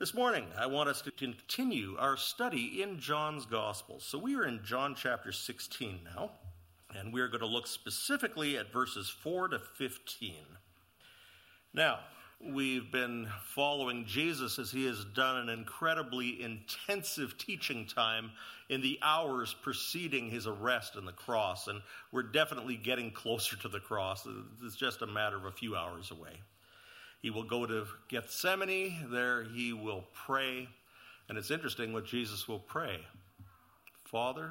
This morning, I want us to continue our study in John's Gospel. So we are in John chapter 16 now, and we're going to look specifically at verses 4 to 15. Now, we've been following Jesus as he has done an incredibly intensive teaching time in the hours preceding his arrest on the cross, and we're definitely getting closer to the cross. It's just a matter of a few hours away. He will go to Gethsemane. There he will pray. And it's interesting what Jesus will pray. Father,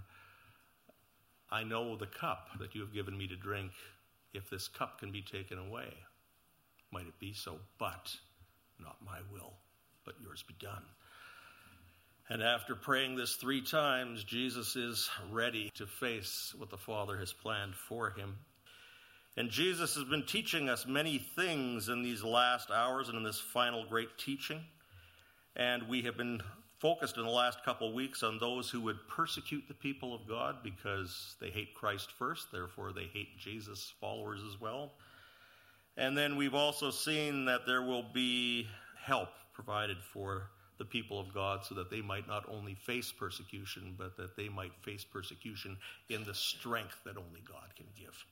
I know the cup that you have given me to drink. If this cup can be taken away, might it be so, but not my will, but yours be done. And after praying this 3 times, Jesus is ready to face what the Father has planned for him. And Jesus has been teaching us many things in these last hours and in this final great teaching. And we have been focused in the last couple of weeks on those who would persecute the people of God because they hate Christ first, therefore they hate Jesus' followers as well. And then we've also seen that there will be help provided for the people of God so that they might not only face persecution, but that they might face persecution in the strength that only God can give.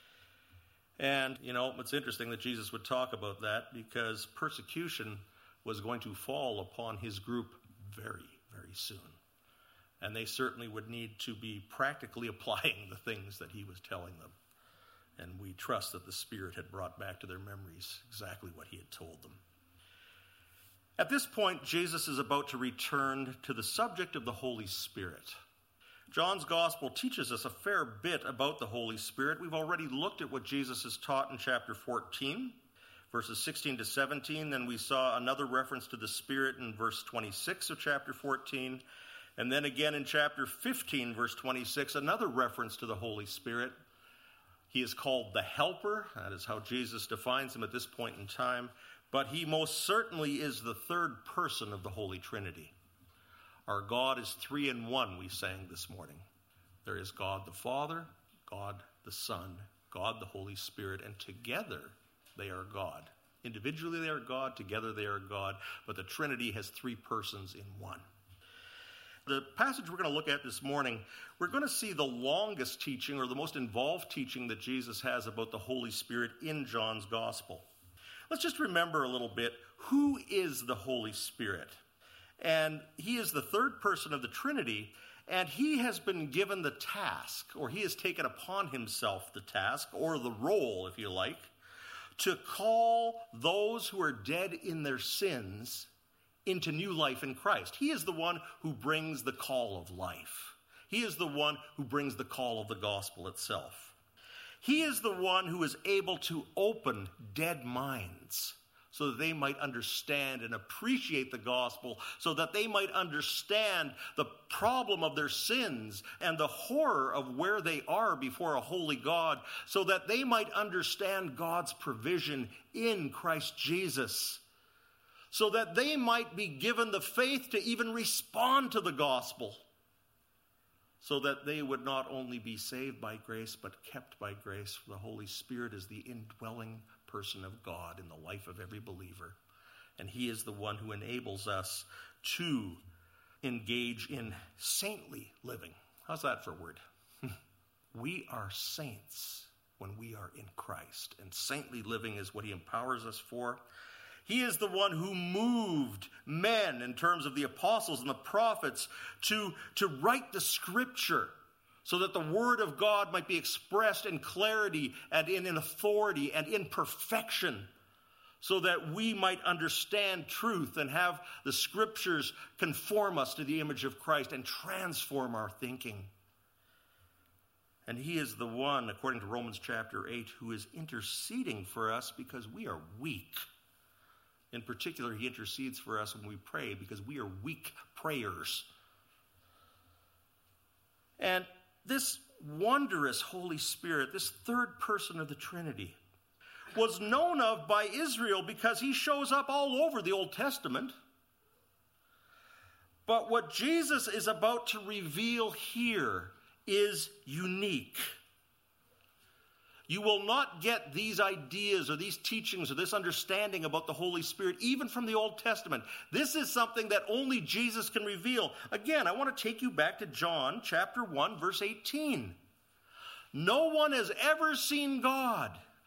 And, it's interesting that Jesus would talk about that because persecution was going to fall upon his group very, very soon. And they certainly would need to be practically applying the things that he was telling them. And we trust that the Spirit had brought back to their memories exactly what he had told them. At this point, Jesus is about to return to the subject of the Holy Spirit. John's Gospel teaches us a fair bit about the Holy Spirit. We've already looked at what Jesus has taught in chapter 14, verses 16 to 17. Then we saw another reference to the Spirit in verse 26 of chapter 14. And then again in chapter 15, verse 26, another reference to the Holy Spirit. He is called the Helper. That is how Jesus defines him at this point in time. But he most certainly is the third person of the Holy Trinity. Our God is 3 in 1, we sang this morning. There is God the Father, God the Son, God the Holy Spirit, and together they are God. Individually they are God, together they are God, but the Trinity has 3 persons in 1. The passage we're going to look at this morning, we're going to see the longest teaching or the most involved teaching that Jesus has about the Holy Spirit in John's Gospel. Let's just remember a little bit, who is the Holy Spirit? And he is the third person of the Trinity, and he has been given the task, or he has taken upon himself the task, or the role, if you like, to call those who are dead in their sins into new life in Christ. He is the one who brings the call of life. He is the one who brings the call of the gospel itself. He is the one who is able to open dead minds so that they might understand and appreciate the gospel, so that they might understand the problem of their sins and the horror of where they are before a holy God, so that they might understand God's provision in Christ Jesus, so that they might be given the faith to even respond to the gospel, so that they would not only be saved by grace, but kept by grace, for the Holy Spirit is the indwelling person of God in the life of every believer. And he is the one who enables us to engage in saintly living. How's that for a word? We are saints when we are in Christ. And saintly living is what he empowers us for. He is the one who moved men in terms of the apostles and the prophets to write the scripture, so that the word of God might be expressed in clarity and in authority and in perfection, so that we might understand truth and have the scriptures conform us to the image of Christ and transform our thinking. And he is the one, according to Romans chapter 8, who is interceding for us because we are weak. In particular, he intercedes for us when we pray because we are weak prayers. And this wondrous Holy Spirit, this third person of the Trinity, was known of by Israel because he shows up all over the Old Testament. But what Jesus is about to reveal here is unique. You will not get these ideas or these teachings or this understanding about the Holy Spirit even from the Old Testament. This is something that only Jesus can reveal. Again, I want to take you back to John chapter 1, verse 18. No one has ever seen God,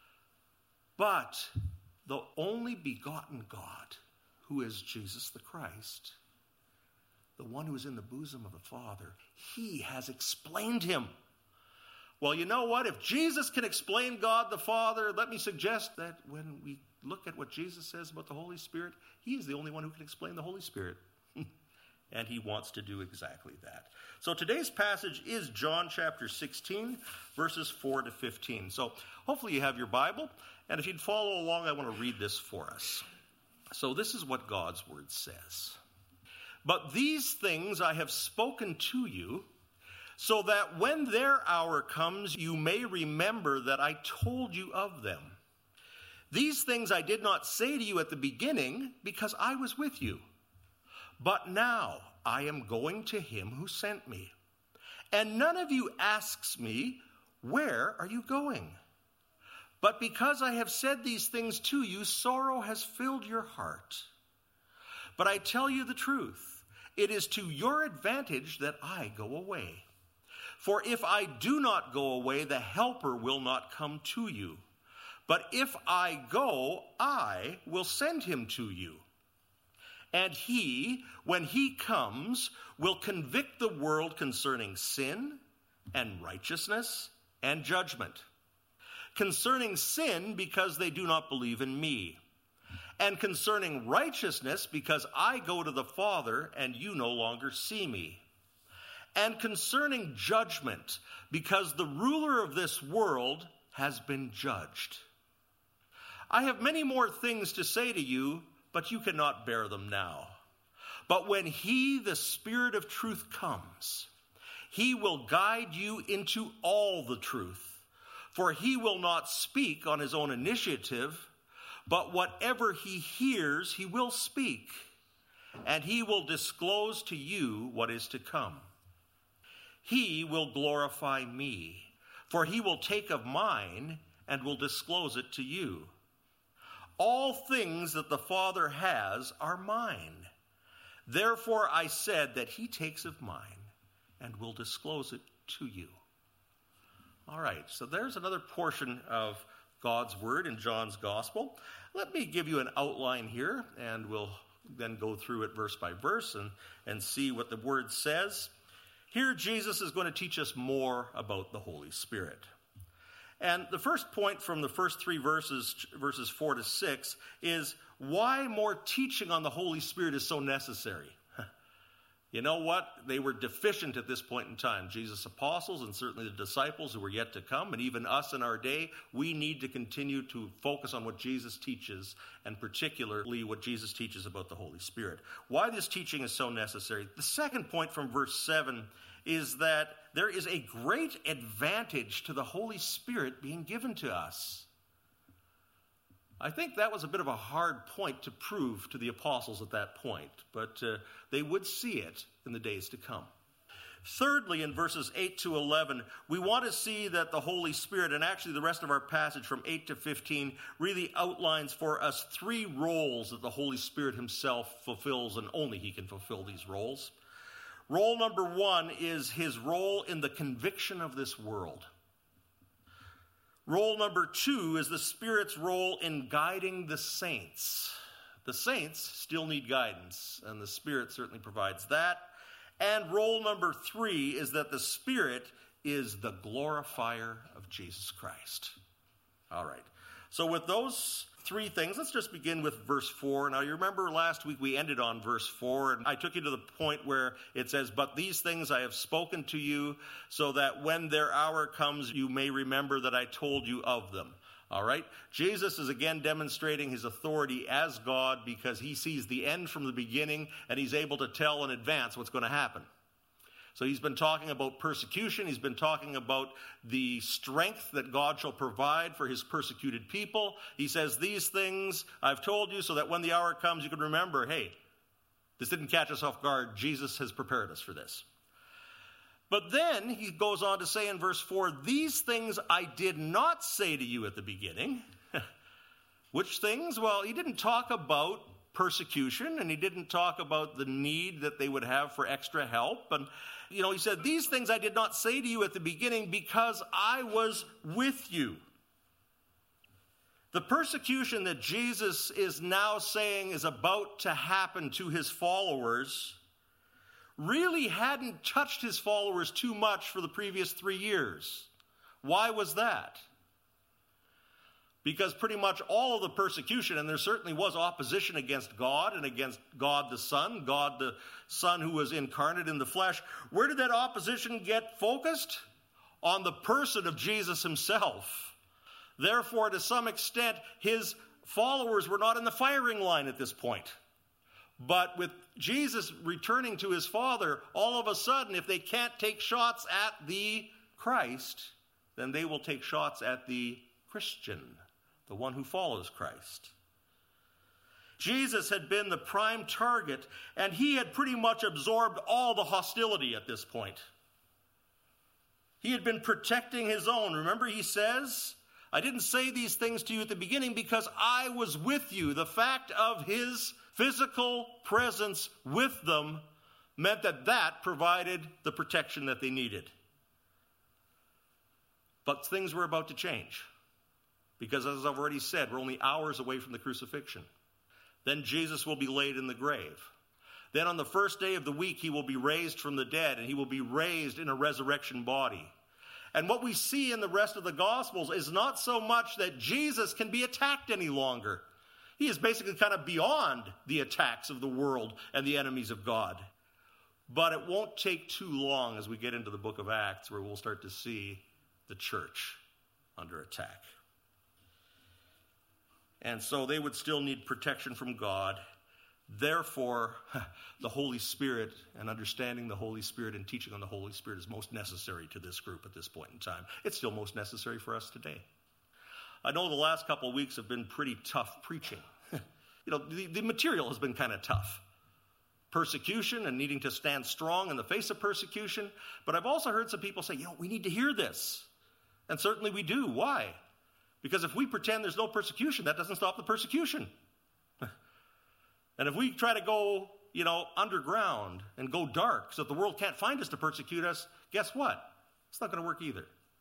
but the only begotten God, who is Jesus the Christ, the one who is in the bosom of the Father, he has explained him. Well, you know what? If Jesus can explain God the Father, let me suggest that when we look at what Jesus says about the Holy Spirit, he is the only one who can explain the Holy Spirit. And he wants to do exactly that. So today's passage is John chapter 16, verses 4 to 15. So hopefully you have your Bible. And if you'd follow along, I want to read this for us. So this is what God's word says. But these things I have spoken to you, so that when their hour comes, you may remember that I told you of them. These things I did not say to you at the beginning, because I was with you. But now I am going to him who sent me. And none of you asks me, where are you going? But because I have said these things to you, sorrow has filled your heart. But I tell you the truth, it is to your advantage that I go away. For if I do not go away, the Helper will not come to you. But if I go, I will send him to you. And he, when he comes, will convict the world concerning sin and righteousness and judgment. Concerning sin, because they do not believe in me. And concerning righteousness, because I go to the Father and you no longer see me. And concerning judgment, because the ruler of this world has been judged. I have many more things to say to you, but you cannot bear them now. But when he, the Spirit of truth, comes, he will guide you into all the truth. For he will not speak on his own initiative, but whatever he hears, he will speak, and he will disclose to you what is to come. He will glorify me, for he will take of mine and will disclose it to you. All things that the Father has are mine. Therefore I said that he takes of mine and will disclose it to you. All right, so there's another portion of God's word in John's gospel. Let me give you an outline here, and we'll then go through it verse by verse and see what the word says. Here Jesus is going to teach us more about the Holy Spirit. And the first point from the first three verses 4 to 6, is why more teaching on the Holy Spirit is so necessary. You know what? They were deficient at this point in time. Jesus' apostles and certainly the disciples who were yet to come, and even us in our day, we need to continue to focus on what Jesus teaches, and particularly what Jesus teaches about the Holy Spirit. Why this teaching is so necessary. The second point from verse 7 is that there is a great advantage to the Holy Spirit being given to us. I think that was a bit of a hard point to prove to the apostles at that point, but they would see it in the days to come. Thirdly, in verses 8 to 11, we want to see that the Holy Spirit, and actually the rest of our passage from 8 to 15, really outlines for us three roles that the Holy Spirit himself fulfills, and only he can fulfill these roles. Role number one is his role in the conviction of this world. Role number two is the Spirit's role in guiding the saints. The saints still need guidance, and the Spirit certainly provides that. And role number three is that the Spirit is the glorifier of Jesus Christ. All right. So with those three things, let's just begin with verse 4. Now, you remember last week we ended on verse 4, and I took you to the point where it says, "But these things I have spoken to you, so that when their hour comes, you may remember that I told you of them." All right? Jesus is again demonstrating his authority as God because he sees the end from the beginning, and he's able to tell in advance what's going to happen. So he's been talking about persecution. He's been talking about the strength that God shall provide for his persecuted people. He says, these things I've told you so that when the hour comes, you can remember, hey, this didn't catch us off guard. Jesus has prepared us for this. But then he goes on to say in verse 4, these things I did not say to you at the beginning. Which things? Well, he didn't talk about persecution, and he didn't talk about the need that they would have for extra help. And, he said, these things I did not say to you at the beginning because I was with you. The persecution that Jesus is now saying is about to happen to his followers really hadn't touched his followers too much for the previous 3 years. Why was that? Because pretty much all of the persecution, and there certainly was opposition against God and against God the Son who was incarnate in the flesh. Where did that opposition get focused? On the person of Jesus himself. Therefore, to some extent, his followers were not in the firing line at this point. But with Jesus returning to his Father, all of a sudden, if they can't take shots at the Christ, then they will take shots at the Christian, the one who follows Christ. Jesus had been the prime target, and he had pretty much absorbed all the hostility at this point. He had been protecting his own. Remember, he says, I didn't say these things to you at the beginning because I was with you. The fact of his physical presence with them meant that provided the protection that they needed. But things were about to change. Because as I've already said, we're only hours away from the crucifixion. Then Jesus will be laid in the grave. Then on the first day of the week, he will be raised from the dead, and he will be raised in a resurrection body. And what we see in the rest of the Gospels is not so much that Jesus can be attacked any longer. He is basically kind of beyond the attacks of the world and the enemies of God. But it won't take too long as we get into the book of Acts where we'll start to see the church under attack. And so they would still need protection from God. Therefore, the Holy Spirit and understanding the Holy Spirit and teaching on the Holy Spirit is most necessary to this group at this point in time. It's still most necessary for us today. I know the last couple of weeks have been pretty tough preaching. The material has been kind of tough. Persecution and needing to stand strong in the face of persecution. But I've also heard some people say, we need to hear this. And certainly we do. Why? Because if we pretend there's no persecution, that doesn't stop the persecution. And if we try to go, underground and go dark so that the world can't find us to persecute us, guess what? It's not going to work either.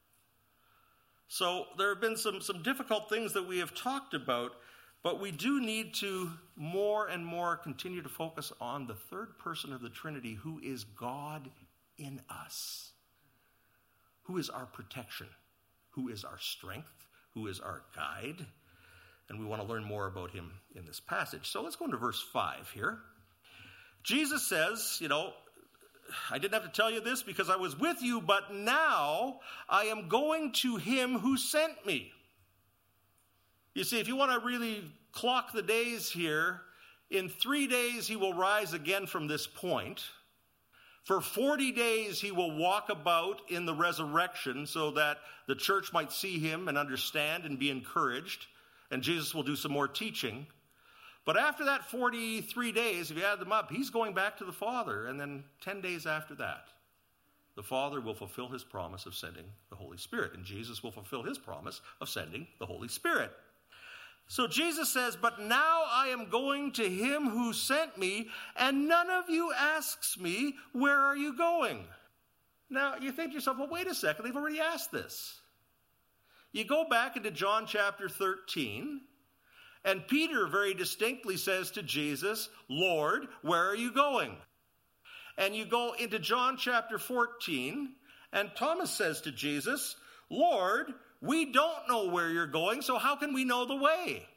So there have been some difficult things that we have talked about, but we do need to more and more continue to focus on the third person of the Trinity, who is God in us, who is our protection, who is our strength, who is our guide. And we want to learn more about him in this passage. So let's go into verse 5 here. Jesus says, I didn't have to tell you this because I was with you, but now I am going to him who sent me. You see, if you want to really clock the days here, in 3 days he will rise again from this point. For 40 days he will walk about in the resurrection so that the church might see him and understand and be encouraged. And Jesus will do some more teaching. But after that 43 days, if you add them up, he's going back to the Father. And then 10 days after that, the Father will fulfill his promise of sending the Holy Spirit. And Jesus will fulfill his promise of sending the Holy Spirit. So Jesus says, but now I am going to him who sent me, and none of you asks me, where are you going? Now, you think to yourself, well, wait a second, they've already asked this. You go back into John chapter 13, and Peter very distinctly says to Jesus, Lord, where are you going? And you go into John chapter 14, and Thomas says to Jesus, Lord, we don't know where you're going, so how can we know the way?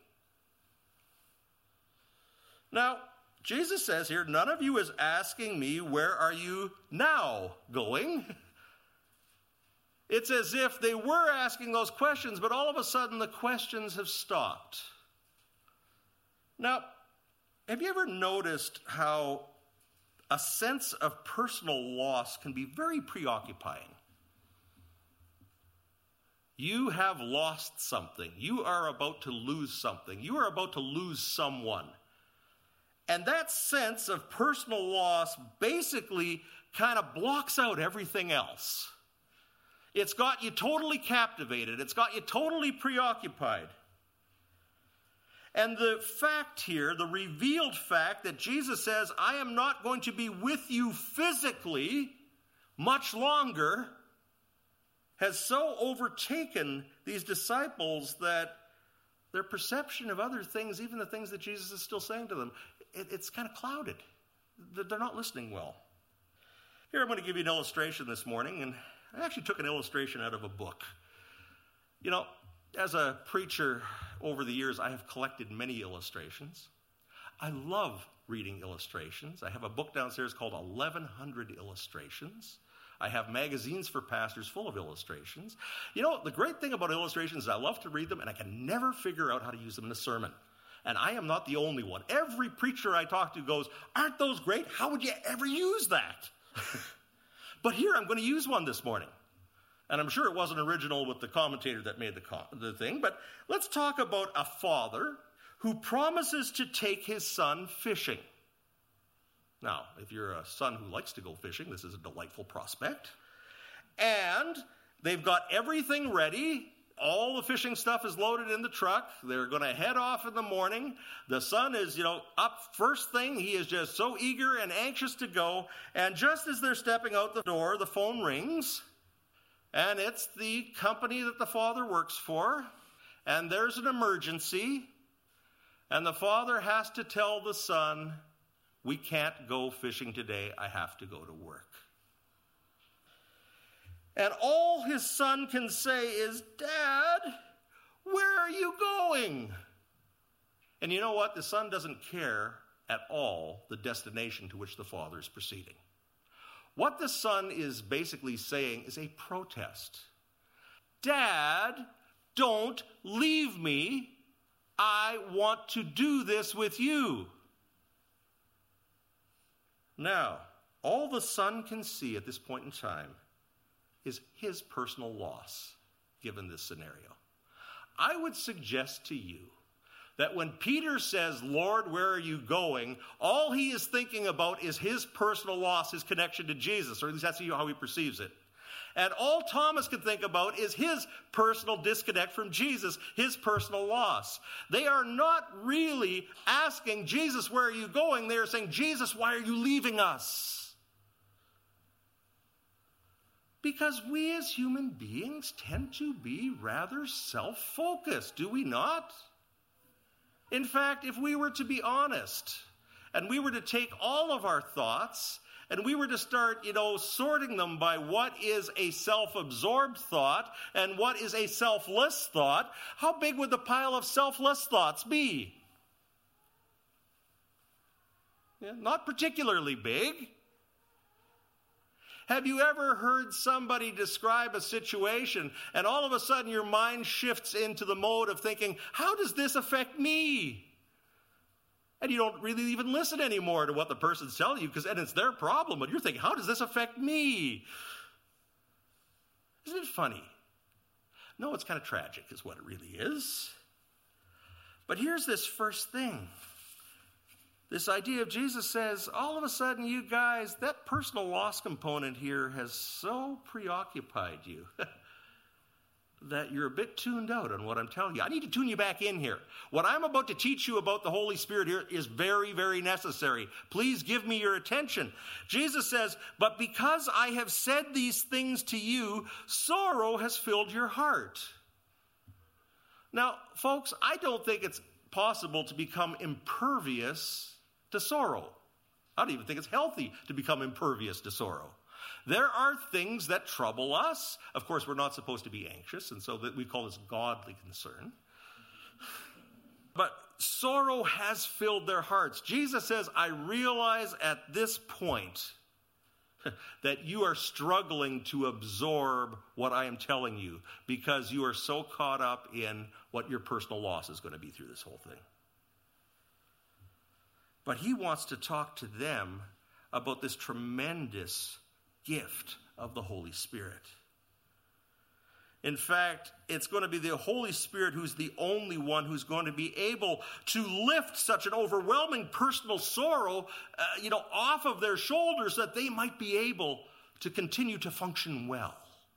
Now, Jesus says here, none of you is asking me, where are you now going? It's as if they were asking those questions, but all of a sudden the questions have stopped. Now, have you ever noticed how a sense of personal loss can be very preoccupying? You have lost something. You are about to lose something. You are about to lose someone. And that sense of personal loss basically kind of blocks out everything else. It's got you totally captivated. It's got you totally preoccupied. And the fact here, the revealed fact that Jesus says, I am not going to be with you physically much longer, has so overtaken these disciples that their perception of other things, even the things that Jesus is still saying to them, it's kind of clouded. They're not listening well. Here I'm going to give you an illustration this morning, and I actually took an illustration out of a book. You know, as a preacher over the years, I have collected many illustrations. I love reading illustrations. I have a book downstairs called 1,100 Illustrations. I have magazines for pastors full of illustrations. You know, the great thing about illustrations is I love to read them, and I can never figure out how to use them in a sermon. And I am not the only one. Every preacher I talk to goes, aren't those great? How would you ever use that? But here I'm going to use one this morning. And I'm sure it wasn't original with the commentator that made the thing, but let's talk about a father who promises to take his son fishing. Now, if you're a son who likes to go fishing, this is a delightful prospect. And they've got everything ready. All the fishing stuff is loaded in the truck. They're going to head off in the morning. The son is, up first thing. He is just so eager and anxious to go. And just as they're stepping out the door, the phone rings. And it's the company that the father works for. And there's an emergency. And the father has to tell the son, we can't go fishing today. I have to go to work. And all his son can say is, Dad, where are you going? And you know what? The son doesn't care at all the destination to which the father is proceeding. What the son is basically saying is a protest. Dad, don't leave me. I want to do this with you. Now, all the son can see at this point in time is his personal loss, given this scenario. I would suggest to you that when Peter says, Lord, where are you going? All he is thinking about is his personal loss, his connection to Jesus, or at least that's how he perceives it. And all Thomas can think about is his personal disconnect from Jesus, his personal loss. They are not really asking, Jesus, where are you going? They are saying, Jesus, why are you leaving us? Because we as human beings tend to be rather self-focused, do we not? In fact, if we were to be honest, and we were to take all of our thoughts, and we were to start, sorting them by what is a self-absorbed thought and what is a selfless thought, how big would the pile of selfless thoughts be? Yeah, not particularly big. Have you ever heard somebody describe a situation and all of a sudden your mind shifts into the mode of thinking, how does this affect me? And you don't really even listen anymore to what the person's telling you, because then it's their problem. And you're thinking, how does this affect me? Isn't it funny? No, it's kind of tragic is what it really is. But here's this first thing. This idea of Jesus says, all of a sudden, you guys, that personal loss component here has so preoccupied you that you're a bit tuned out on what I'm telling you. I need to tune you back in here. What I'm about to teach you about the Holy Spirit here is very, very necessary. Please give me your attention. Jesus says, but because I have said these things to you, sorrow has filled your heart. Now, folks, I don't think it's possible to become impervious to sorrow. I don't even think it's healthy to become impervious to sorrow. There are things that trouble us. Of course, we're not supposed to be anxious, and so that we call this godly concern. But sorrow has filled their hearts. Jesus says, I realize at this point that you are struggling to absorb what I am telling you because you are so caught up in what your personal loss is going to be through this whole thing. But he wants to talk to them about this tremendous gift of the Holy Spirit. In fact, it's going to be the Holy Spirit who's the only one who's going to be able to lift such an overwhelming personal sorrow, off of their shoulders that they might be able to continue to function well.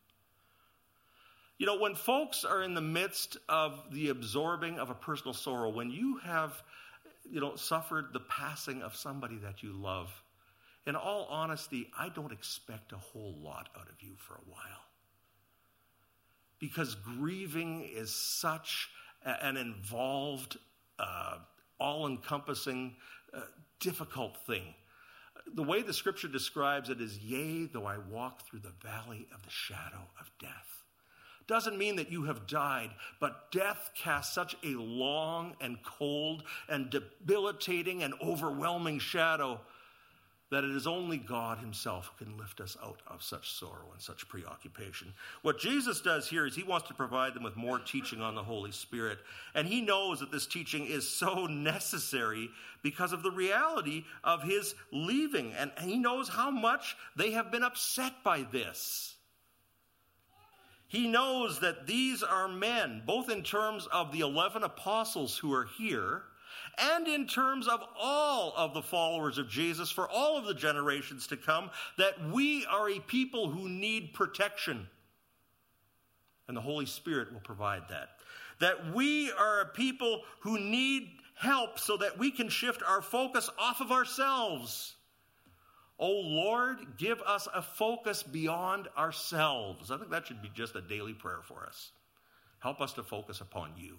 When folks are in the midst of the absorbing of a personal sorrow, when you have, suffered the passing of somebody that you love, in all honesty, I don't expect a whole lot out of you for a while. Because grieving is such an involved, all-encompassing, difficult thing. The way the Scripture describes it is, yea, though I walk through the valley of the shadow of death. Doesn't mean that you have died, but death casts such a long and cold and debilitating and overwhelming shadow that it is only God himself who can lift us out of such sorrow and such preoccupation. What Jesus does here is he wants to provide them with more teaching on the Holy Spirit. And he knows that this teaching is so necessary because of the reality of his leaving. And he knows how much they have been upset by this. He knows that these are men, both in terms of the 11 apostles who are here, and in terms of all of the followers of Jesus for all of the generations to come, that we are a people who need protection. And the Holy Spirit will provide that. That we are a people who need help so that we can shift our focus off of ourselves. Oh Lord, give us a focus beyond ourselves. I think that should be just a daily prayer for us. Help us to focus upon you.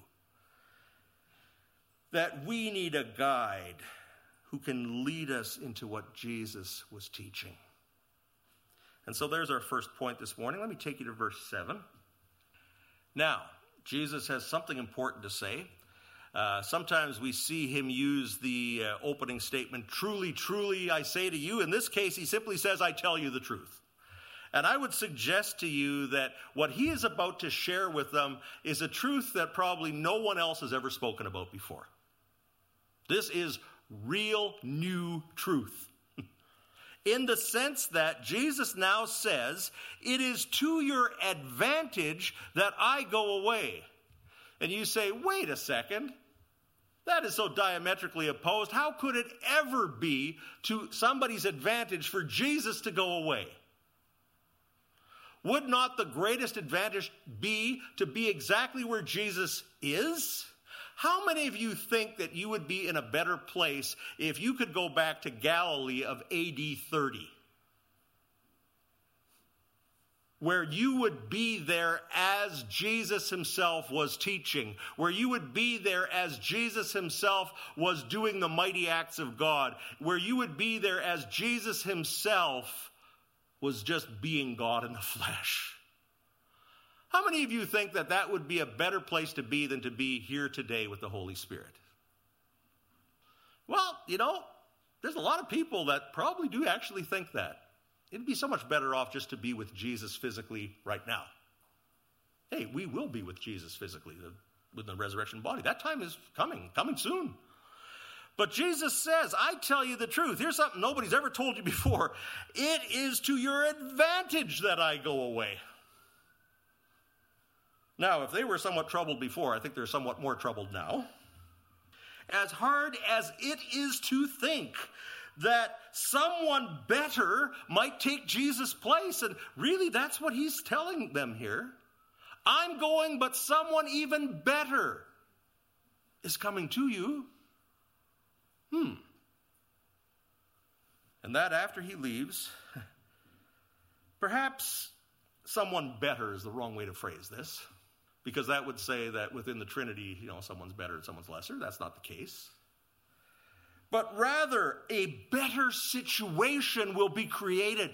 That we need a guide who can lead us into what Jesus was teaching. And so there's our first point this morning. Let me take you to verse 7. Now, Jesus has something important to say. Sometimes we see him use the opening statement, truly, truly, I say to you. In this case, he simply says, I tell you the truth. And I would suggest to you that what he is about to share with them is a truth that probably no one else has ever spoken about before. This is real new truth. In the sense that Jesus now says, it is to your advantage that I go away. And you say, wait a second. That is so diametrically opposed. How could it ever be to somebody's advantage for Jesus to go away? Would not the greatest advantage be to be exactly where Jesus is? How many of you think that you would be in a better place if you could go back to Galilee of AD 30? Where you would be there as Jesus himself was teaching. Where you would be there as Jesus himself was doing the mighty acts of God. Where you would be there as Jesus himself was just being God in the flesh. How many of you think that that would be a better place to be than to be here today with the Holy Spirit? Well, there's a lot of people that probably do actually think that. It'd be so much better off just to be with Jesus physically right now. Hey, we will be with Jesus physically with the resurrection body. That time is coming soon. But Jesus says, I tell you the truth. Here's something nobody's ever told you before. It is to your advantage that I go away. Now, if they were somewhat troubled before, I think they're somewhat more troubled now. As hard as it is to think that someone better might take Jesus' place, and really that's what he's telling them here. I'm going, but someone even better is coming to you. And that after he leaves, perhaps someone better is the wrong way to phrase this. Because that would say that within the Trinity, someone's better and someone's lesser. That's not the case. But rather, a better situation will be created.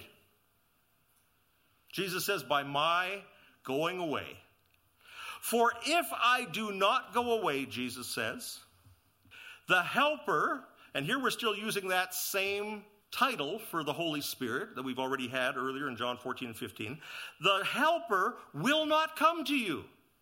Jesus says, by my going away. For if I do not go away, Jesus says, the Helper, and here we're still using that same title for the Holy Spirit that we've already had earlier in John 14 and 15, the Helper will not come to you.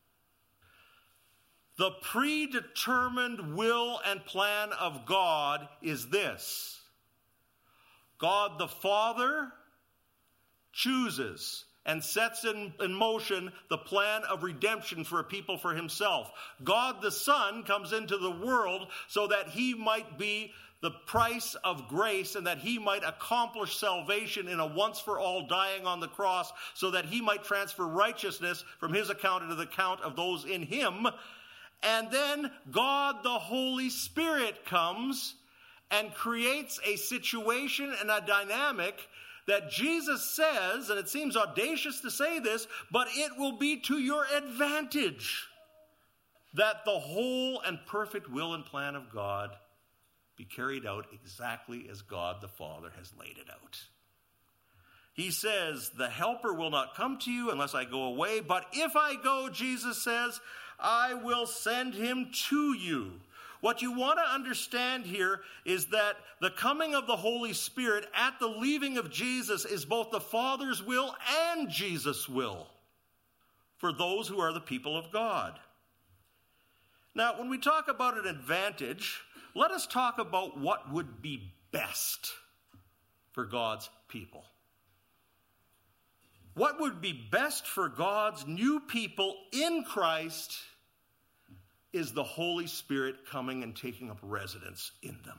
The predetermined will and plan of God is this. God the Father chooses and sets in motion the plan of redemption for a people for himself. God the Son comes into the world so that he might be the price of grace and that he might accomplish salvation in a once-for-all dying on the cross so that he might transfer righteousness from his account into the account of those in him. And then God the Holy Spirit comes and creates a situation and a dynamic that Jesus says, and it seems audacious to say this, but it will be to your advantage that the whole and perfect will and plan of God be carried out exactly as God the Father has laid it out. He says, the helper will not come to you unless I go away, but if I go, Jesus says, I will send him to you. What you want to understand here is that the coming of the Holy Spirit at the leaving of Jesus is both the Father's will and Jesus' will for those who are the people of God. Now, when we talk about an advantage, let us talk about what would be best for God's people. What would be best for God's new people in Christ is the Holy Spirit coming and taking up residence in them.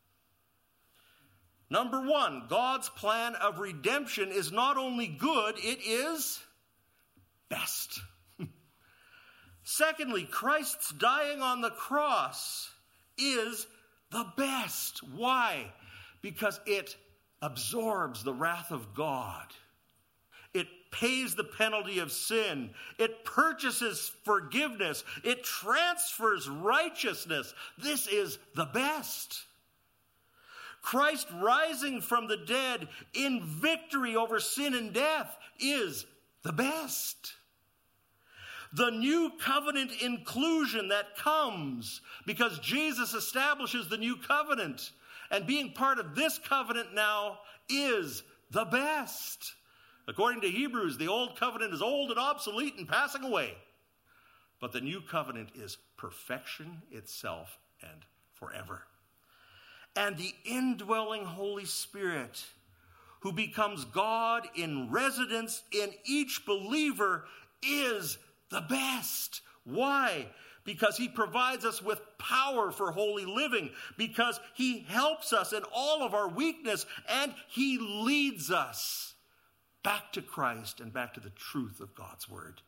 Number one, God's plan of redemption is not only good, it is best. Secondly, Christ's dying on the cross is the best. Why? Because it absorbs the wrath of God. It pays the penalty of sin. It purchases forgiveness. It transfers righteousness. This is the best. Christ rising from the dead in victory over sin and death is the best. The new covenant inclusion that comes because Jesus establishes the new covenant, and being part of this covenant now is the best. According to Hebrews, the old covenant is old and obsolete and passing away. But the new covenant is perfection itself and forever. And the indwelling Holy Spirit, who becomes God in residence in each believer, is the best. Why? Because he provides us with power for holy living, because he helps us in all of our weakness, and he leads us back to Christ and back to the truth of God's word.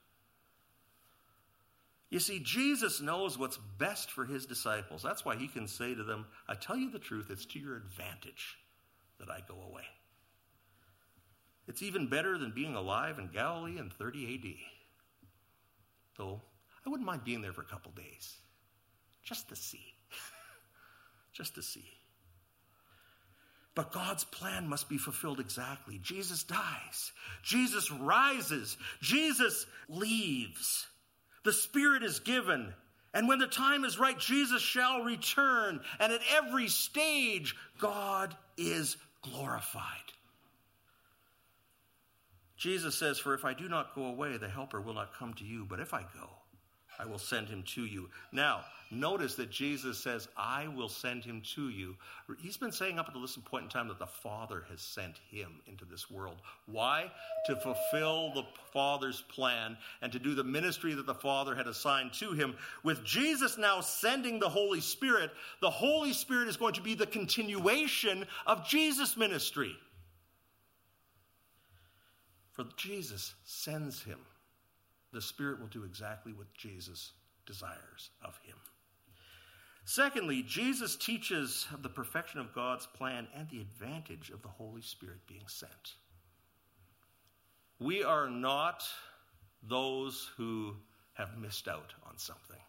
You see, Jesus knows what's best for his disciples. That's why he can say to them, I tell you the truth, it's to your advantage that I go away. It's even better than being alive in Galilee in 30 AD. Though I wouldn't mind being there for a couple days, just to see. Just to see. But God's plan must be fulfilled exactly. Jesus dies. Jesus rises. Jesus leaves. The Spirit is given. And when the time is right, Jesus shall return. And at every stage, God is glorified. Jesus says, for if I do not go away, the Helper will not come to you. But if I go, I will send him to you. Now, notice that Jesus says, I will send him to you. He's been saying up until this point in time that the Father has sent him into this world. Why? To fulfill the Father's plan and to do the ministry that the Father had assigned to him. With Jesus now sending the Holy Spirit is going to be the continuation of Jesus' ministry. For Jesus sends him. The Spirit will do exactly what Jesus desires of him. Secondly, Jesus teaches of the perfection of God's plan and the advantage of the Holy Spirit being sent. We are not those who have missed out on something.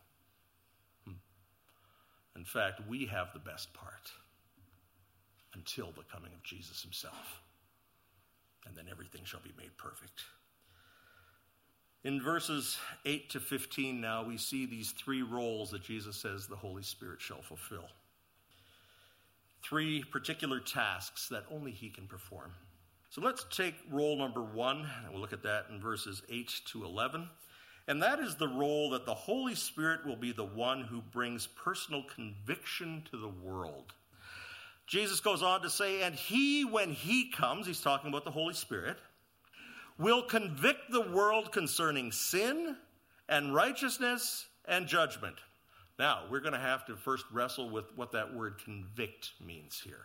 In fact, we have the best part until the coming of Jesus himself. And then everything shall be made perfect. In verses 8 to 15 now, we see these three roles that Jesus says the Holy Spirit shall fulfill. Three particular tasks that only he can perform. So let's take role number one, and we'll look at that in verses 8 to 11. And that is the role that the Holy Spirit will be the one who brings personal conviction to the world. Jesus goes on to say, and he, when he comes, he's talking about the Holy Spirit, will convict the world concerning sin and righteousness and judgment. Now, we're going to have to first wrestle with what that word convict means here.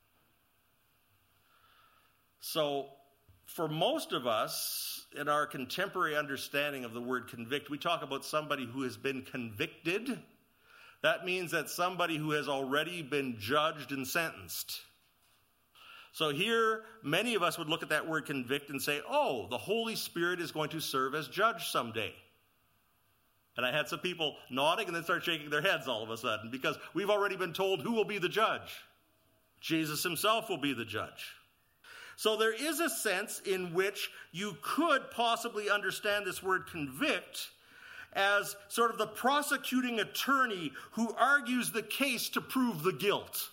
So, for most of us, in our contemporary understanding of the word convict, we talk about somebody who has been convicted. That means that somebody who has already been judged and sentenced. So here, many of us would look at that word convict and say, oh, the Holy Spirit is going to serve as judge someday. And I had some people nodding and then start shaking their heads all of a sudden, because we've already been told who will be the judge. Jesus himself will be the judge. So there is a sense in which you could possibly understand this word convict as sort of the prosecuting attorney who argues the case to prove the guilt.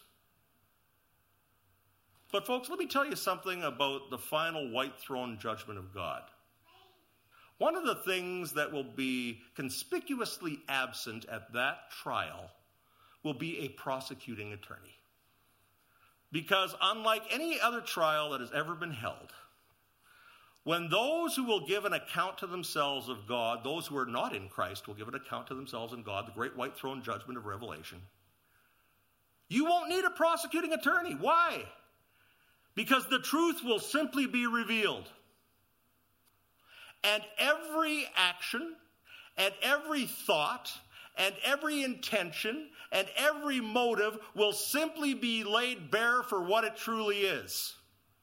But folks, let me tell you something about the final white throne judgment of God. One of the things that will be conspicuously absent at that trial will be a prosecuting attorney. Because unlike any other trial that has ever been held, when those who will give an account to themselves of God, those who are not in Christ will give an account to themselves in God, the great white throne judgment of Revelation, you won't need a prosecuting attorney. Why? Because the truth will simply be revealed. And every action, and every thought, and every intention, and every motive will simply be laid bare for what it truly is.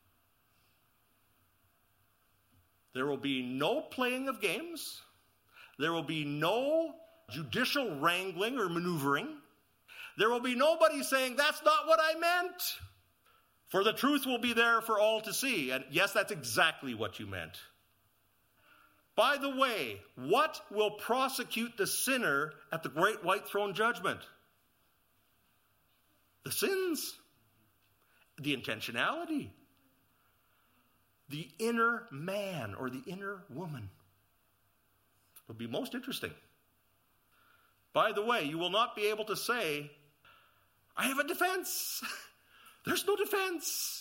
There will be no playing of games. There will be no judicial wrangling or maneuvering. There will be nobody saying, that's not what I meant. For the truth will be there for all to see. And yes, that's exactly what you meant. By the way, what will prosecute the sinner at the great white throne judgment? The sins, the intentionality, the inner man or the inner woman. It'll be most interesting. By the way, you will not be able to say, I have a defense. There's no defense.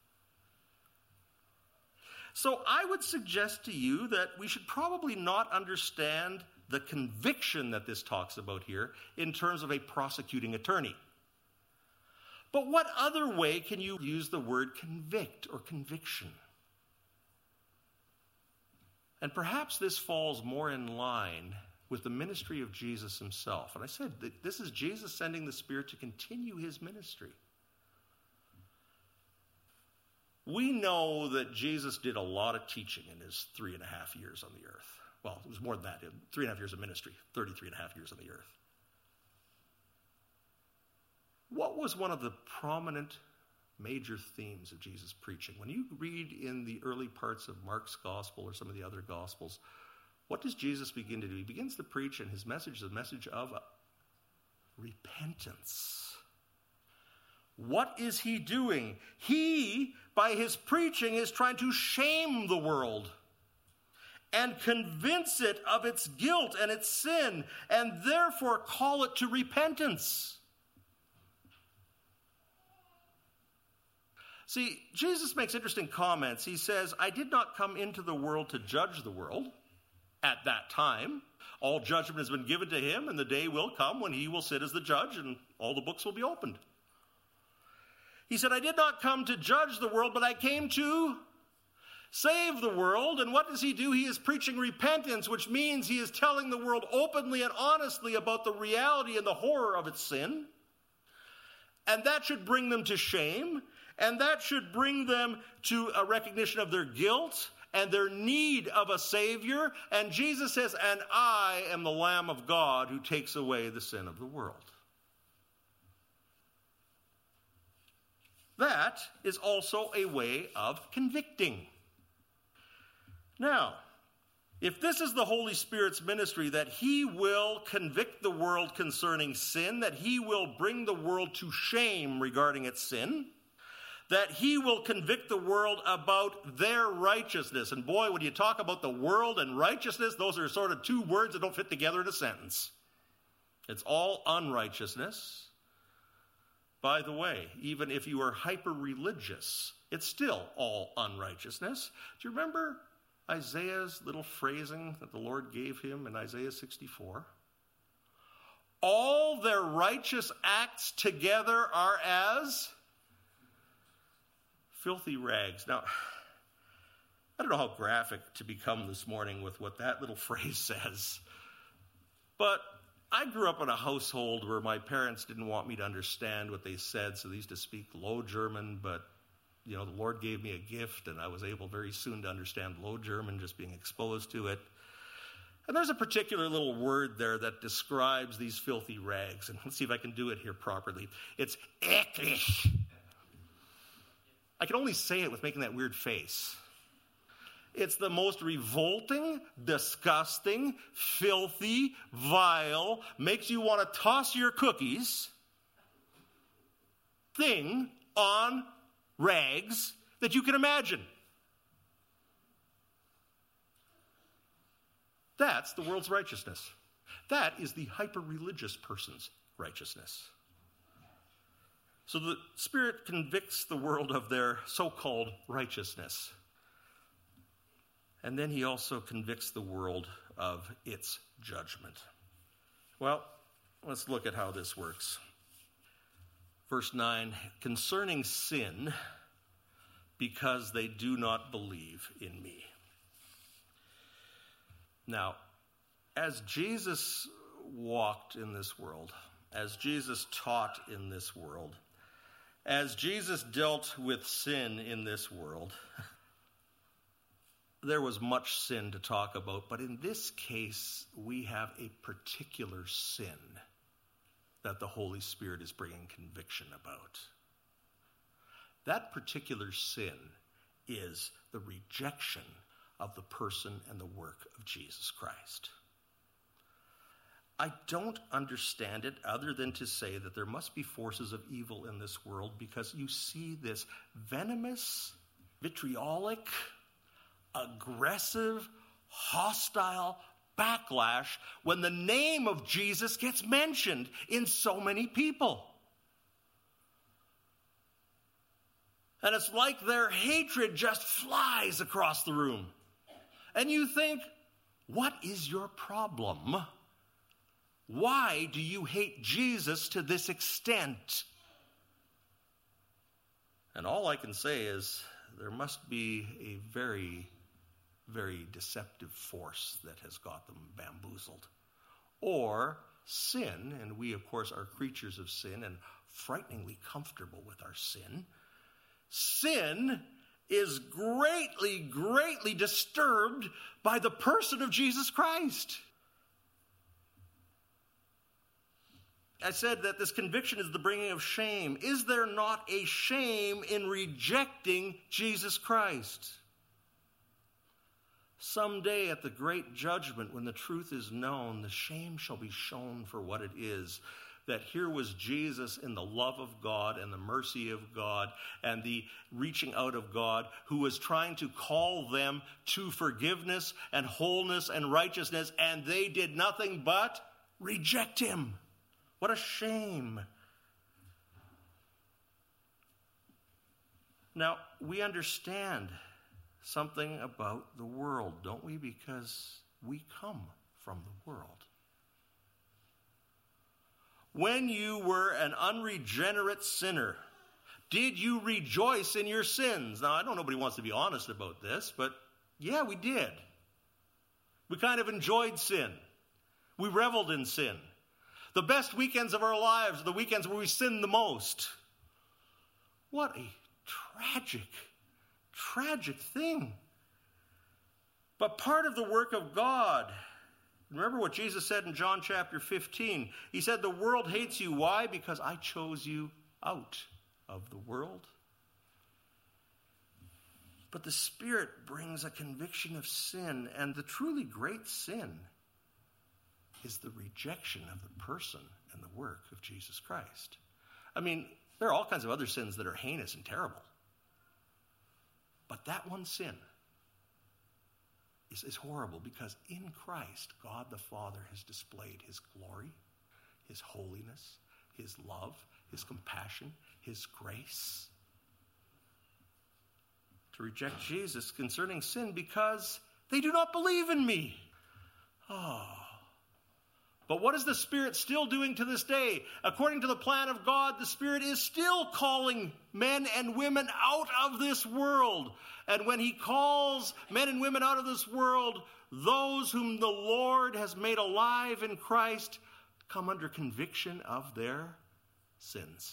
So I would suggest to you that we should probably not understand the conviction that this talks about here in terms of a prosecuting attorney. But what other way can you use the word convict or conviction? And perhaps this falls more in line with the ministry of Jesus himself. And I said that this is Jesus sending the Spirit to continue his ministry. We know that Jesus did a lot of teaching in his 3.5 years on the earth. Well, it was more than that. 3.5 years of ministry, 33.5 years on the earth. What was one of the prominent major themes of Jesus' preaching? When you read in the early parts of Mark's gospel or some of the other gospels, what does Jesus begin to do? He begins to preach, and his message is a message of repentance. What is he doing? He, by his preaching, is trying to shame the world and convince it of its guilt and its sin, and therefore call it to repentance. See, Jesus makes interesting comments. He says, I did not come into the world to judge the world at that time. All judgment has been given to him, and the day will come when he will sit as the judge, and all the books will be opened. He said, I did not come to judge the world, but I came to save the world. And what does he do? He is preaching repentance, which means he is telling the world openly and honestly about the reality and the horror of its sin. And that should bring them to shame. And that should bring them to a recognition of their guilt and their need of a Savior. And Jesus says, and I am the Lamb of God who takes away the sin of the world. That is also a way of convicting. Now, if this is the Holy Spirit's ministry, that he will convict the world concerning sin, that he will bring the world to shame regarding its sin, that he will convict the world about their righteousness. And boy, when you talk about the world and righteousness, those are sort of two words that don't fit together in a sentence. It's all unrighteousness. By the way, even if you are hyper-religious, it's still all unrighteousness. Do you remember Isaiah's little phrasing that the Lord gave him in Isaiah 64? All their righteous acts together are as filthy rags. Now, I don't know how graphic to become this morning with what that little phrase says, but I grew up in a household where my parents didn't want me to understand what they said, so they used to speak Low German, but the Lord gave me a gift, and I was able very soon to understand Low German, just being exposed to it. And there's a particular little word there that describes these filthy rags, and let's see if I can do it here properly. It's eklig. I can only say it with making that weird face. It's the most revolting, disgusting, filthy, vile, makes you want to toss your cookies thing on rags that you can imagine. That's the world's righteousness. That is the hyper-religious person's righteousness. So the Spirit convicts the world of their so-called righteousness. And then he also convicts the world of its judgment. Well, let's look at how this works. Verse 9, concerning sin, because they do not believe in me. Now, as Jesus walked in this world, as Jesus taught in this world, as Jesus dealt with sin in this world, there was much sin to talk about, but in this case, we have a particular sin that the Holy Spirit is bringing conviction about. That particular sin is the rejection of the person and the work of Jesus Christ. I don't understand it other than to say that there must be forces of evil in this world, because you see this venomous, vitriolic, aggressive, hostile backlash when the name of Jesus gets mentioned in so many people. And it's like their hatred just flies across the room. And you think, what is your problem? Why do you hate Jesus to this extent? And all I can say is there must be a very, very deceptive force that has got them bamboozled. Or sin, and we of course are creatures of sin and frighteningly comfortable with our sin. Sin is greatly, greatly disturbed by the person of Jesus Christ. I said that this conviction is the bringing of shame. Is there not a shame in rejecting Jesus Christ? Someday at the great judgment, when the truth is known, the shame shall be shown for what it is. That here was Jesus in the love of God and the mercy of God and the reaching out of God, who was trying to call them to forgiveness and wholeness and righteousness, and they did nothing but reject him. What a shame. Now, we understand something about the world, don't we? Because we come from the world. When you were an unregenerate sinner, did you rejoice in your sins? Now, I know nobody wants to be honest about this, but yeah, we did. We kind of enjoyed sin. We reveled in sin. The best weekends of our lives are the weekends where we sin the most. What a tragic, tragic thing. But part of the work of God, remember what Jesus said in John chapter 15. He said, the world hates you. Why? Because I chose you out of the world. But the Spirit brings a conviction of sin, and the truly great sin is the rejection of the person and the work of Jesus Christ. I mean, there are all kinds of other sins that are heinous and but that one sin is horrible, because in Christ, God the Father has displayed his glory, his holiness, his love, his compassion, his grace. To reject Jesus concerning sin, because They do not believe in me. Oh. But what is the Spirit still doing to this day? According to the plan of God, the Spirit is still calling men and women out of this world. And when he calls men and women out of this world, those whom the Lord has made alive in Christ come under conviction of their sins.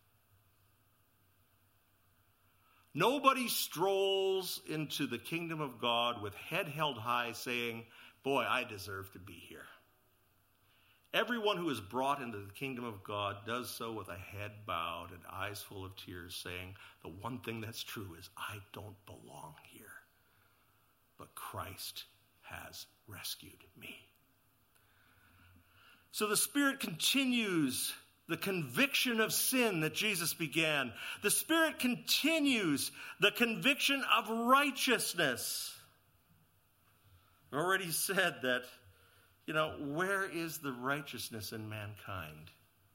Nobody strolls into the kingdom of God with head held high saying, boy, I deserve to be here. Everyone who is brought into the kingdom of God does so with a head bowed and eyes full of tears, saying, the one thing that's true is I don't belong here, but Christ has rescued me. So the Spirit continues the conviction of sin that Jesus began. The Spirit continues the conviction of righteousness. I already said that, where is the righteousness in mankind?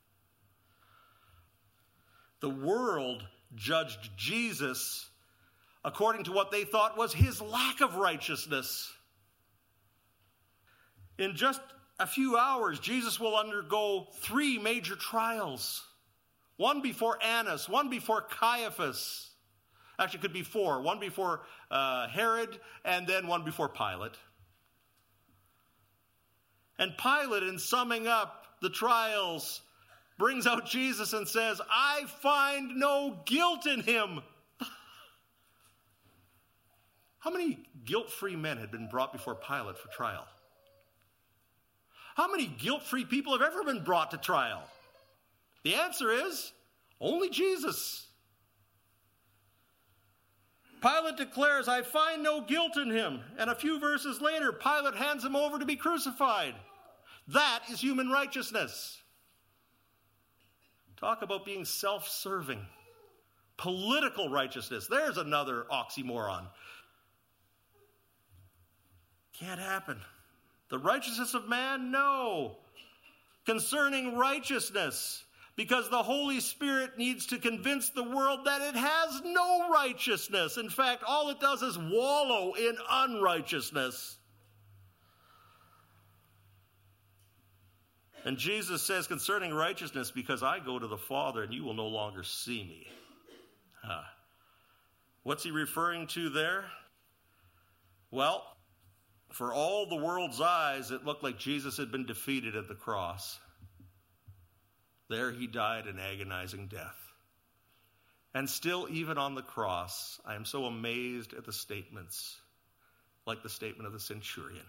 The world judged Jesus according to what they thought was his lack of righteousness. In just a few hours, Jesus will undergo 3 major trials. One before Annas, one before Caiaphas. Actually, it could be 4. One before Herod, and then one before Pilate. And Pilate, in summing up the trials, brings out Jesus and says, I find no guilt in him. How many guilt-free men had been brought before Pilate for trial? How many guilt-free people have ever been brought to trial? The answer is, only Jesus. Pilate declares, I find no guilt in him. And a few verses later, Pilate hands him over to be crucified. That is human righteousness. Talk about being self-serving. Political righteousness. There's another oxymoron. Can't happen. The righteousness of man? No. Concerning righteousness, because the Holy Spirit needs to convince the world that it has no righteousness. In fact, all it does is wallow in unrighteousness. And Jesus says, concerning righteousness, because I go to the Father and you will no longer see me. What's he referring to there? Well, for all the world's eyes, it looked like Jesus had been defeated at the cross. There he died an agonizing death. And still, even on the cross, I am so amazed at the statements, like the statement of the centurion.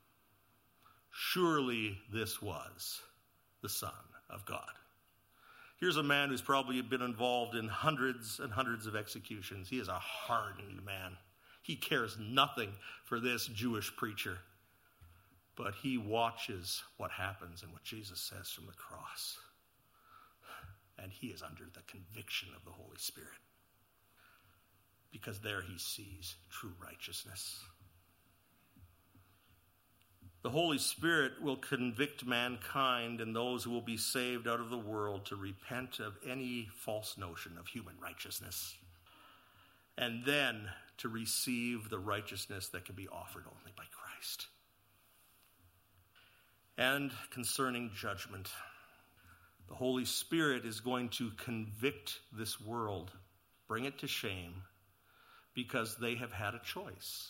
Surely this was the Son of God. Here's a man who's probably been involved in hundreds and hundreds of executions. He is a hardened man. He cares nothing for this Jewish preacher. But he watches what happens and what Jesus says from the cross. And he is under the conviction of the Holy Spirit. Because there he sees true righteousness. The Holy Spirit will convict mankind and those who will be saved out of the world to repent of any false notion of human righteousness. And then to receive the righteousness that can be offered only by Christ. And concerning judgment, the Holy Spirit is going to convict this world, bring it to shame, because they have had a choice.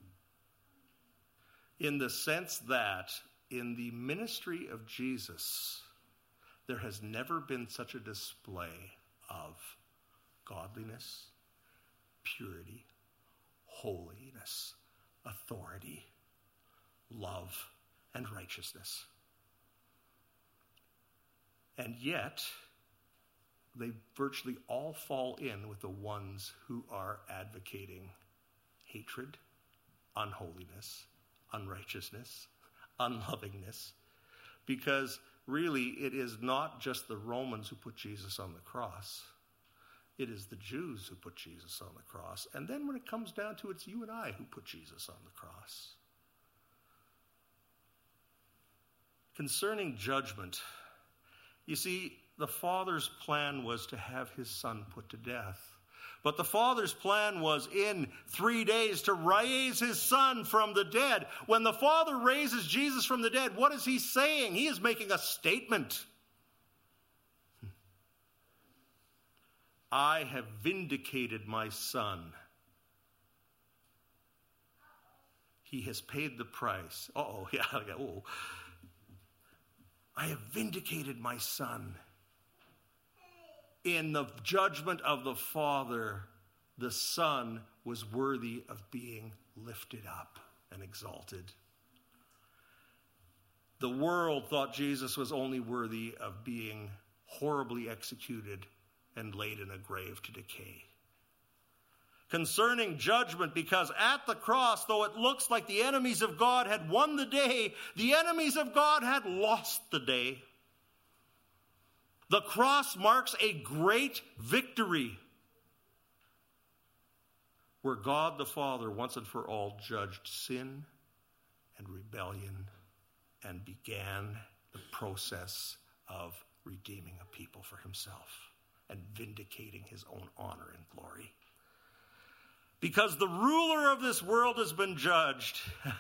In the sense that in the ministry of Jesus, there has never been such a display of godliness, purity, holiness, authority, love, and righteousness. And yet, they virtually all fall in with the ones who are advocating hatred, unholiness, unrighteousness, unlovingness, because really it is not just the Romans who put Jesus on the cross. It is the Jews who put Jesus on the cross. And then when it comes down to it, it's you and I who put Jesus on the cross. Concerning judgment, you see, the Father's plan was to have his Son put to death. But the Father's plan was in 3 days to raise his Son from the dead. When the Father raises Jesus from the dead, what is he saying? He is making a statement. I have vindicated my Son. He has paid the price. I have vindicated my Son. In the judgment of the Father, the Son was worthy of being lifted up and exalted. The world thought Jesus was only worthy of being horribly executed and laid in a grave to decay. Concerning judgment, because at the cross, though it looks like the enemies of God had won the day, the enemies of God had lost the day. The cross marks a great victory where God the Father once and for all judged sin and rebellion and began the process of redeeming a people for himself and vindicating his own honor and glory. Because the ruler of this world has been judged.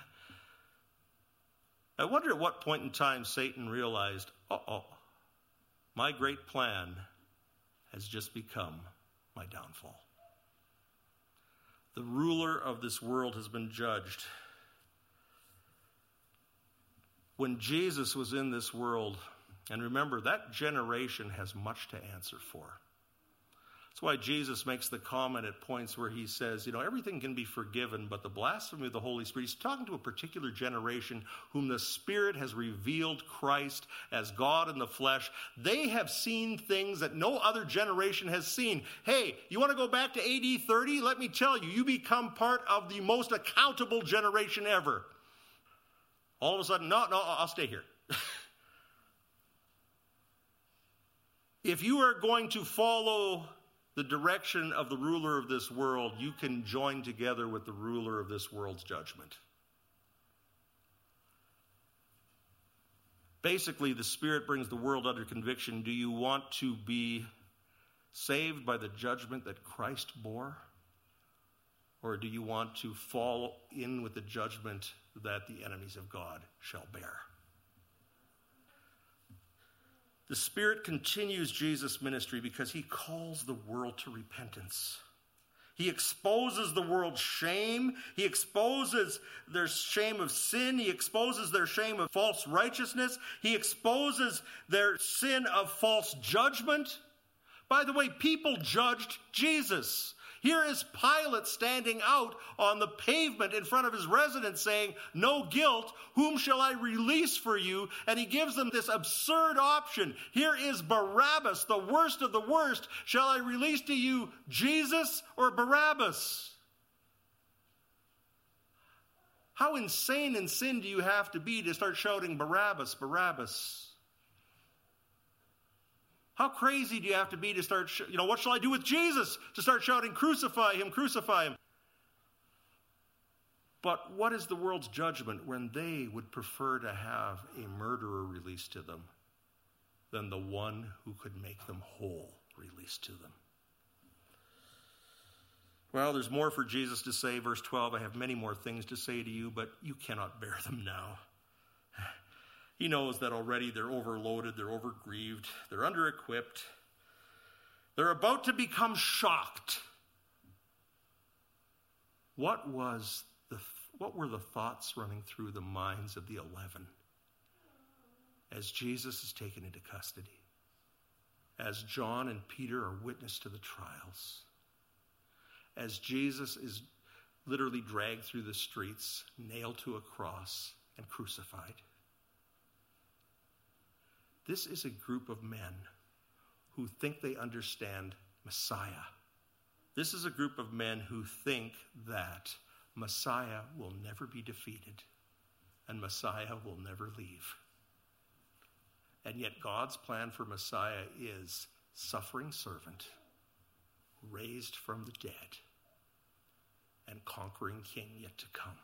I wonder at what point in time Satan realized, my great plan has just become my downfall. The ruler of this world has been judged. When Jesus was in this world, and remember, that generation has much to answer for. That's why Jesus makes the comment at points where he says, everything can be forgiven, but the blasphemy of the Holy Spirit, he's talking to a particular generation whom the Spirit has revealed Christ as God in the flesh. They have seen things that no other generation has seen. Hey, you want to go back to AD 30? Let me tell you, you become part of the most accountable generation ever. All of a sudden, no, I'll stay here. If you are going to follow the direction of the ruler of this world, you can join together with the ruler of this world's judgment. Basically, the Spirit brings the world under conviction. Do you want to be saved by the judgment that Christ bore? Or do you want to fall in with the judgment that the enemies of God shall bear? The Spirit continues Jesus' ministry because he calls the world to repentance. He exposes the world's shame. He exposes their shame of sin. He exposes their shame of false righteousness. He exposes their sin of false judgment. By the way, people judged Jesus. Here is Pilate standing out on the pavement in front of his residence saying, no guilt, whom shall I release for you? And he gives them this absurd option. Here is Barabbas, the worst of the worst. Shall I release to you Jesus or Barabbas? How insane in sin do you have to be to start shouting Barabbas, Barabbas? How crazy do you have to be to start, what shall I do with Jesus? To start shouting, crucify him, crucify him. But what is the world's judgment when they would prefer to have a murderer released to them than the one who could make them whole released to them? Well, there's more for Jesus to say. Verse 12, I have many more things to say to you, but you cannot bear them now. He knows that already they're overloaded, they're overgrieved, they're under-equipped. They're about to become shocked. What were the thoughts running through the minds of the 11 as Jesus is taken into custody? As John and Peter are witness to the trials? As Jesus is literally dragged through the streets, nailed to a cross, and crucified? This is a group of men who think they understand Messiah. This is a group of men who think that Messiah will never be defeated and Messiah will never leave. And yet God's plan for Messiah is suffering servant, raised from the dead, and conquering king yet to come.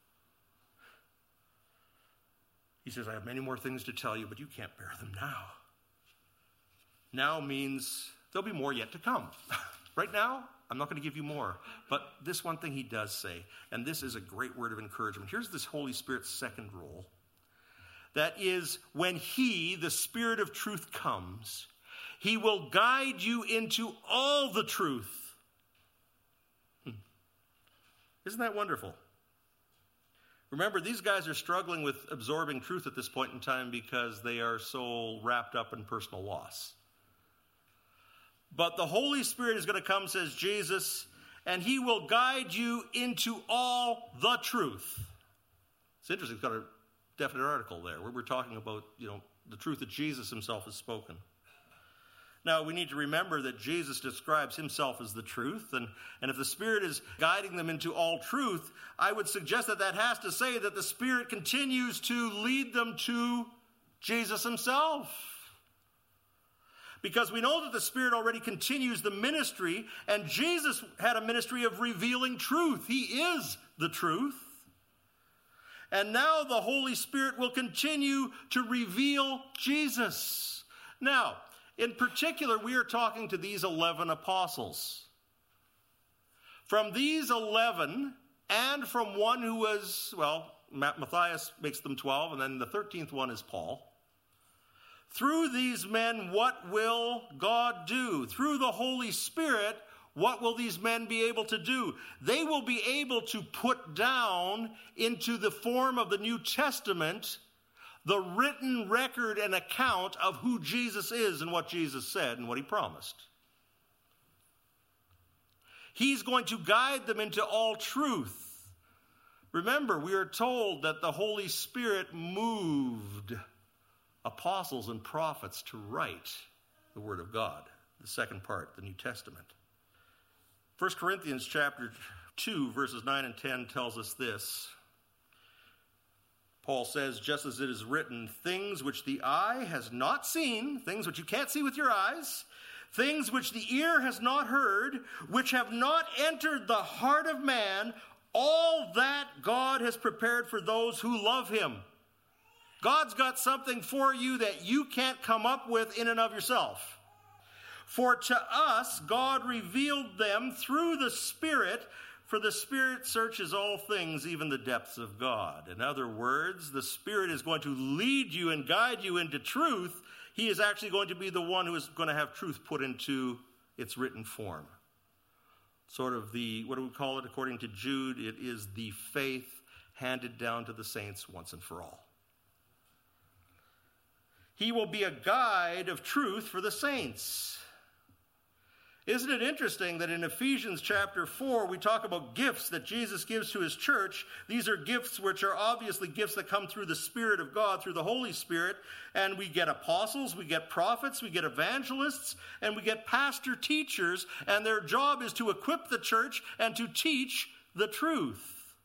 He says, I have many more things to tell you, but you can't bear them now. Now means there'll be more yet to come. Right now, I'm not going to give you more. But this one thing he does say, and this is a great word of encouragement. Here's this Holy Spirit's second role. That is, when he, the Spirit of truth, comes, he will guide you into all the truth. Isn't that wonderful? Remember, these guys are struggling with absorbing truth at this point in time because they are so wrapped up in personal loss. But the Holy Spirit is going to come, says Jesus, and he will guide you into all the truth. It's interesting. It's got a definite article there where we're talking about, the truth that Jesus himself has spoken. Now, we need to remember that Jesus describes himself as the truth, and if the Spirit is guiding them into all truth, I would suggest that has to say that the Spirit continues to lead them to Jesus himself. Because we know that the Spirit already continues the ministry, and Jesus had a ministry of revealing truth. He is the truth. And now the Holy Spirit will continue to reveal Jesus. Now, in particular, we are talking to these 11 apostles. From these 11, and from one who was, Matthias makes them 12, and then the 13th one is Paul. Through these men, what will God do? Through the Holy Spirit, what will these men be able to do? They will be able to put down into the form of the New Testament the written record and account of who Jesus is and what Jesus said and what he promised. He's going to guide them into all truth. Remember, we are told that the Holy Spirit moved apostles and prophets to write the Word of God, the second part, the New Testament. 1 Corinthians chapter 2, verses 9 and 10 tells us this. Paul says, just as it is written, things which the eye has not seen, things which you can't see with your eyes, things which the ear has not heard, which have not entered the heart of man, all that God has prepared for those who love him. God's got something for you that you can't come up with in and of yourself. For to us, God revealed them through the Spirit, for the Spirit searches all things, even the depths of God. In other words, the Spirit is going to lead you and guide you into truth. He is actually going to be the one who is going to have truth put into its written form. Sort of what do we call it according to Jude? It is the faith handed down to the saints once and for all. He will be a guide of truth for the saints. Isn't it interesting that in Ephesians chapter 4, we talk about gifts that Jesus gives to his church. These are gifts which are obviously gifts that come through the Spirit of God, through the Holy Spirit. And we get apostles, we get prophets, we get evangelists, and we get pastor teachers. And their job is to equip the church and to teach the truth.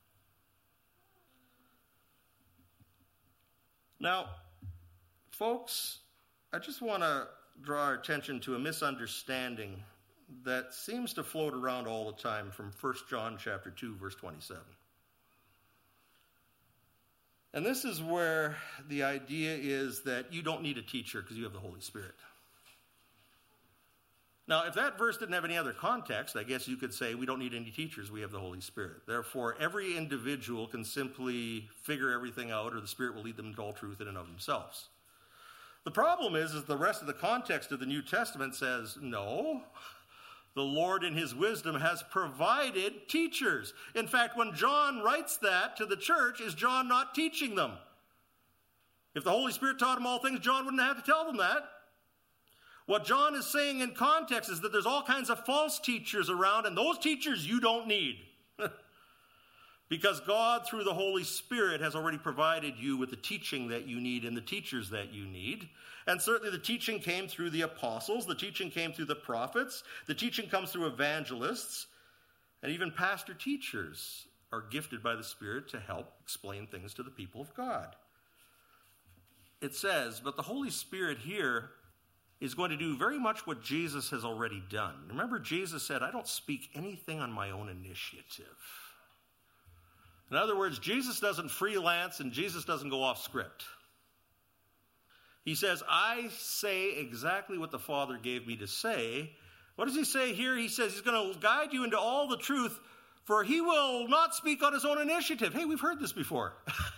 Now, folks, I just want to draw our attention to a misunderstanding that seems to float around all the time from 1 John chapter 2, verse 27. And this is where the idea is that you don't need a teacher because you have the Holy Spirit. Now, if that verse didn't have any other context, I guess you could say we don't need any teachers, we have the Holy Spirit. Therefore, every individual can simply figure everything out, or the Spirit will lead them into all truth in and of themselves. The problem is the rest of the context of the New Testament says, no, the Lord in his wisdom has provided teachers. In fact, when John writes that to the church, is John not teaching them? If the Holy Spirit taught him all things, John wouldn't have to tell them that. What John is saying in context is that there's all kinds of false teachers around, and those teachers you don't need. Because God, through the Holy Spirit, has already provided you with the teaching that you need and the teachers that you need. And certainly the teaching came through the apostles. The teaching came through the prophets. The teaching comes through evangelists. And even pastor teachers are gifted by the Spirit to help explain things to the people of God. It says, but the Holy Spirit here is going to do very much what Jesus has already done. Remember, Jesus said, I don't speak anything on my own initiative. In other words, Jesus doesn't freelance and Jesus doesn't go off script. He says, I say exactly what the Father gave me to say, What does he say here? He says he's going to guide you into all the truth, for he will not speak on his own initiative. Hey, we've heard this before.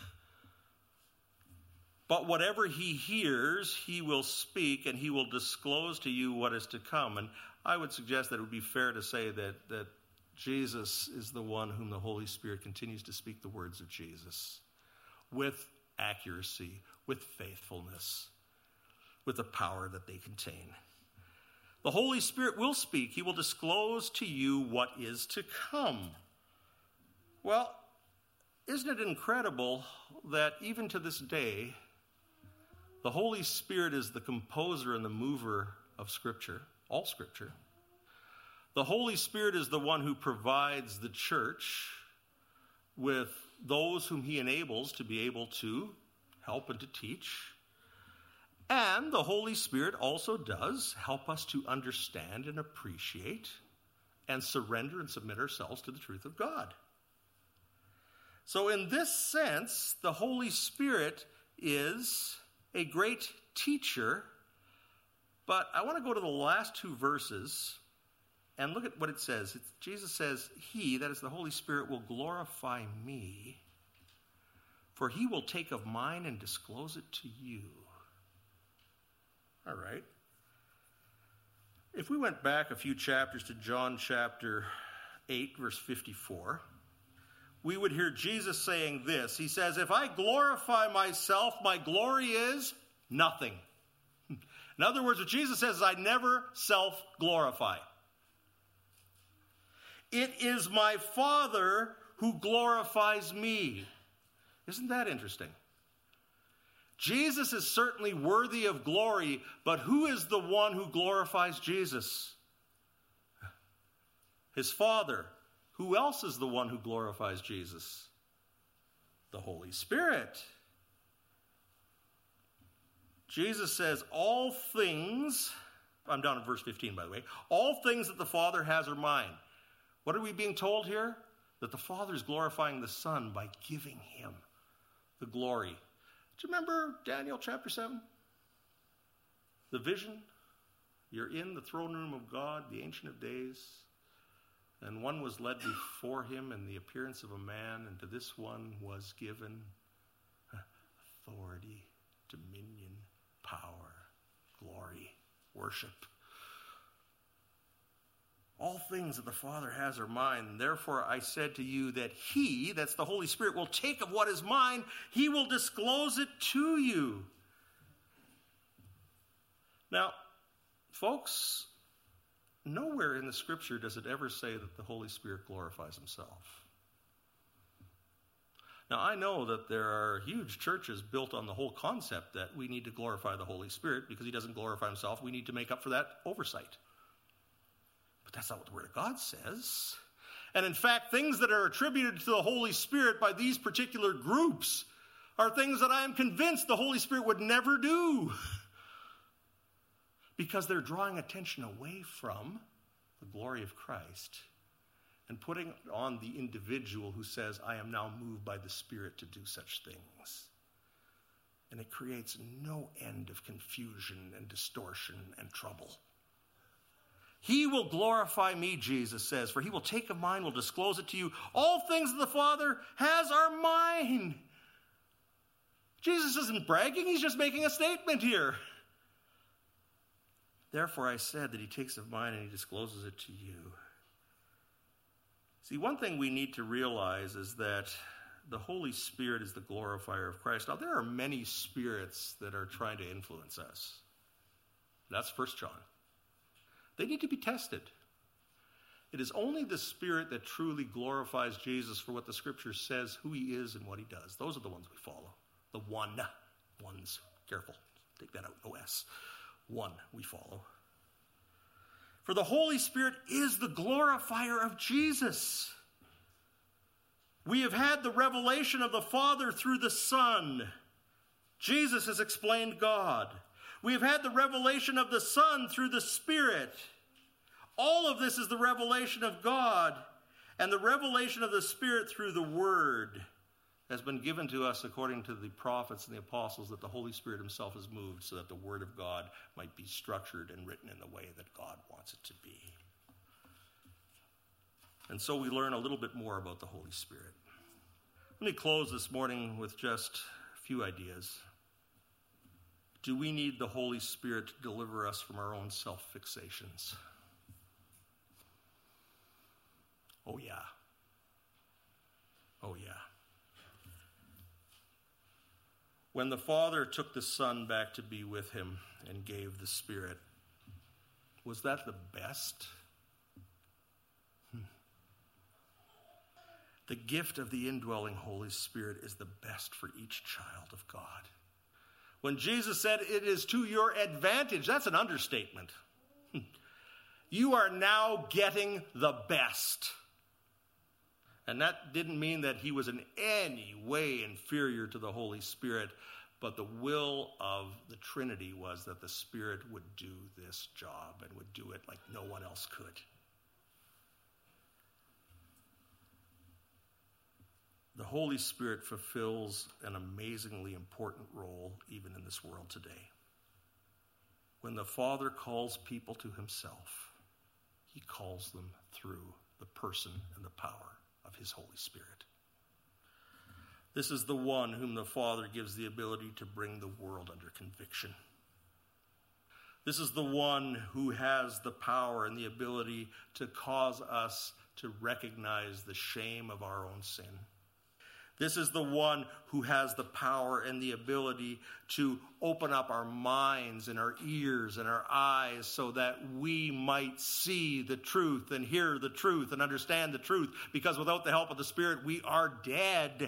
But whatever he hears, he will speak, and he will disclose to you what is to come. And I would suggest that it would be fair to say that Jesus is the one whom the Holy Spirit continues to speak the words of Jesus with accuracy, with faithfulness, with the power that they contain. The Holy Spirit will speak. He will disclose to you what is to come. Well, isn't it incredible that even to this day, the Holy Spirit is the composer and the mover of Scripture, all Scripture. The Holy Spirit is the one who provides the church with those whom he enables to be able to help and to teach. And the Holy Spirit also does help us to understand and appreciate and surrender and submit ourselves to the truth of God. So in this sense, the Holy Spirit is a great teacher. But I want to go to the last two verses and look at what it says. Jesus says, he, that is the Holy Spirit, will glorify me, for he will take of mine and disclose it to you. All right. If we went back a few chapters to John chapter 8, verse 54, we would hear Jesus saying this. He says, if I glorify myself, my glory is nothing. In other words, what Jesus says is I never self-glorify. It is my Father who glorifies me. Isn't that interesting? Jesus is certainly worthy of glory, but who is the one who glorifies Jesus? His Father. Who else is the one who glorifies Jesus? The Holy Spirit. Jesus says, all things, I'm down in verse 15, by the way, all things that the Father has are mine. What are we being told here? That the Father is glorifying the Son by giving him the glory. Do you remember Daniel chapter 7? The vision? You're in the throne room of God, the Ancient of Days. And one was led before him in the appearance of a man, and to this one was given authority, dominion, power, glory, worship. All things that the Father has are mine. Therefore I said to you that he, that's the Holy Spirit, will take of what is mine. He will disclose it to you. Now, folks, nowhere in the Scripture does it ever say that the Holy Spirit glorifies himself. Now, I know that there are huge churches built on the whole concept that we need to glorify the Holy Spirit because he doesn't glorify himself. We need to make up for that oversight. But that's not what the Word of God says. And in fact, things that are attributed to the Holy Spirit by these particular groups are things that I am convinced the Holy Spirit would never do. Because they're drawing attention away from the glory of Christ and putting it on the individual who says, I am now moved by the Spirit to do such things. And it creates no end of confusion and distortion and trouble. He will glorify me, Jesus says, for he will take of mine, will disclose it to you. All things that the Father has are mine. Jesus isn't bragging, he's just making a statement here. Therefore I said that he takes of mine and he discloses it to you. See, one thing we need to realize is that the Holy Spirit is the glorifier of Christ. Now, there are many spirits that are trying to influence us. That's 1 John. They need to be tested. It is only the Spirit that truly glorifies Jesus for what the Scripture says, who he is and what he does. Those are the ones we follow. The ones. Careful. Take that out. No S. One we follow. For the Holy Spirit is the glorifier of Jesus. We have had the revelation of the Father through the Son. Jesus has explained God. We have had the revelation of the Son through the Spirit. All of this is the revelation of God and the revelation of the Spirit through the Word. has been given to us according to the prophets and the apostles, that the Holy Spirit himself is moved so that the Word of God might be structured and written in the way that God wants it to be. And so we learn a little bit more about the Holy Spirit. Let me close this morning with just a few ideas. Do we need the Holy Spirit to deliver us from our own self-fixations? Oh, yeah. Oh, yeah. When the Father took the Son back to be with him and gave the Spirit, was that the best? The gift of the indwelling Holy Spirit is the best for each child of God. When Jesus said it is to your advantage, that's an understatement. You are now getting the best. And that didn't mean that he was in any way inferior to the Holy Spirit, but the will of the Trinity was that the Spirit would do this job and would do it like no one else could. The Holy Spirit fulfills an amazingly important role even in this world today. When the Father calls people to himself, he calls them through the person and the power of his Holy Spirit. This is the one whom the Father gives the ability to bring the world under conviction. This is the one who has the power and the ability to cause us to recognize the shame of our own sin. This is the one who has the power and the ability to open up our minds and our ears and our eyes so that we might see the truth and hear the truth and understand the truth, because without the help of the Spirit, we are dead.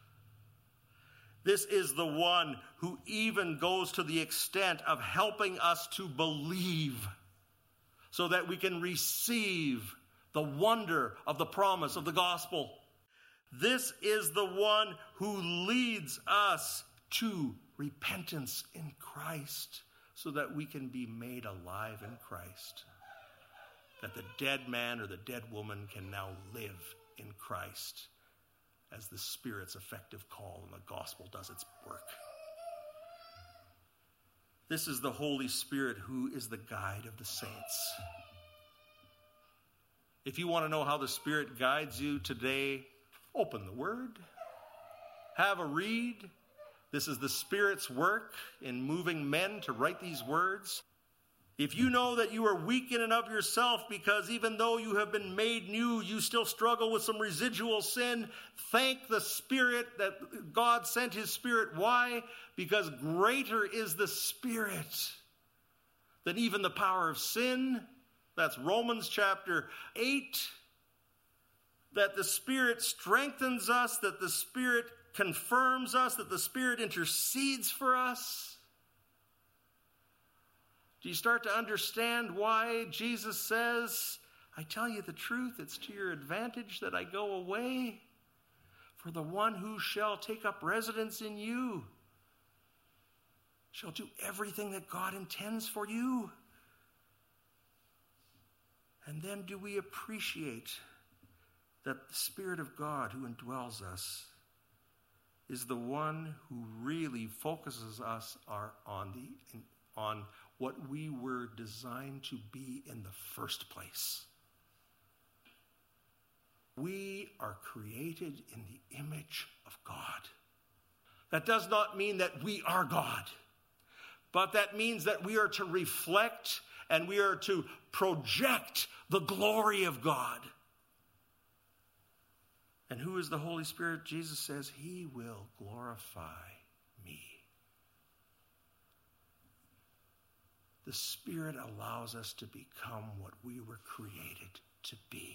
This is the one who even goes to the extent of helping us to believe so that we can receive the wonder of the promise of the gospel. This is the one who leads us to repentance in Christ so that we can be made alive in Christ. That the dead man or the dead woman can now live in Christ as the Spirit's effective call and the gospel does its work. This is the Holy Spirit who is the guide of the saints. If you want to know how the Spirit guides you today, open the Word. Have a read. This is the Spirit's work in moving men to write these words. If you know that you are weak in and of yourself because even though you have been made new, you still struggle with some residual sin, thank the Spirit that God sent his Spirit. Why? Because greater is the Spirit than even the power of sin. That's Romans chapter 8. That the Spirit strengthens us, that the Spirit confirms us, that the Spirit intercedes for us. Do you start to understand why Jesus says, I tell you the truth, it's to your advantage that I go away? For the one who shall take up residence in you shall do everything that God intends for you. And then do we appreciate that the Spirit of God who indwells us is the one who really focuses us on what we were designed to be in the first place. We are created in the image of God. That does not mean that we are God, but that means that we are to reflect and we are to project the glory of God. And who is the Holy Spirit? Jesus says, he will glorify me. The Spirit allows us to become what we were created to be.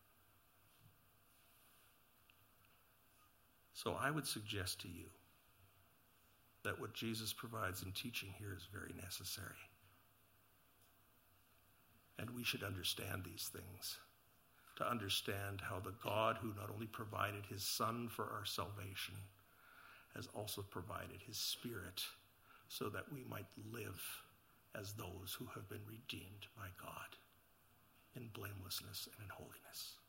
So I would suggest to you that what Jesus provides in teaching here is very necessary. And we should understand these things, to understand how the God who not only provided his Son for our salvation has also provided his Spirit so that we might live as those who have been redeemed by God in blamelessness and in holiness.